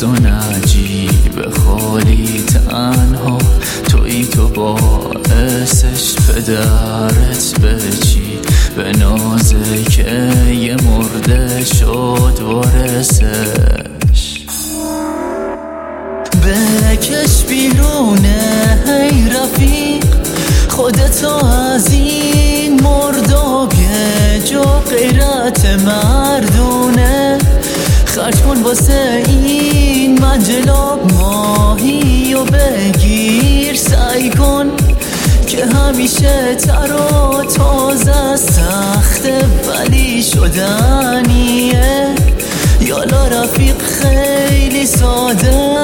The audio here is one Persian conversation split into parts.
حزن عجیب خالی تنها تویی، تو باعثش پدرت بچی به نازه که یه مرده شد وارثش. بکش بیرونه ای رفیق خودتو از این مردابیه، جا غیرت مردونه خرج کن واسه این منجلاب ماهی و بگیر، سعی کن که همیشه تر و تازه سخته ولی شدنیه، یالا رفیق خیلی ساده.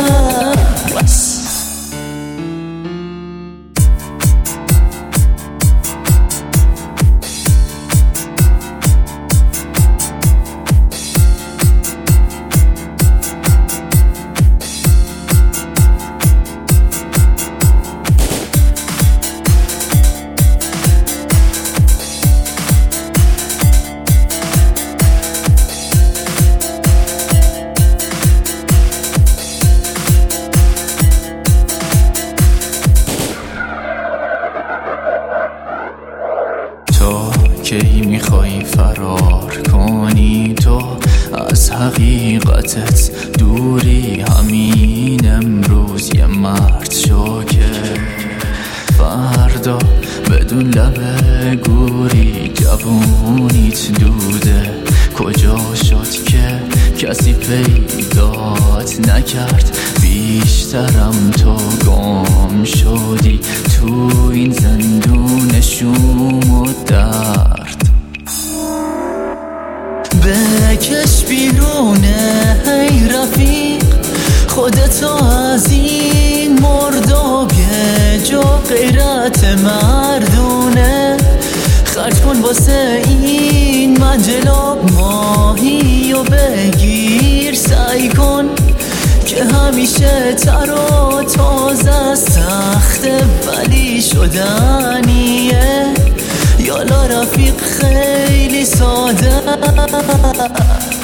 کی میخوای فرار کنی تو از حقیقتت دوری؟ همین امروز یه مرد شو که فردا بدون لب گوری. جوونیت دوده کجا شد که کسی پیدات نکرد؟ بیشترم تو گم شدی تو این زندون شوم و درد. بکش بیرونه ای رفیق خودتو از این مردابیه، جا غیرت مردونه خرج کن واسه این منجلاب ماهی و بگیر، سعی کن که همیشه تر و تازه سخته ولی شدنیه، یالا رفیق خیلی ساده.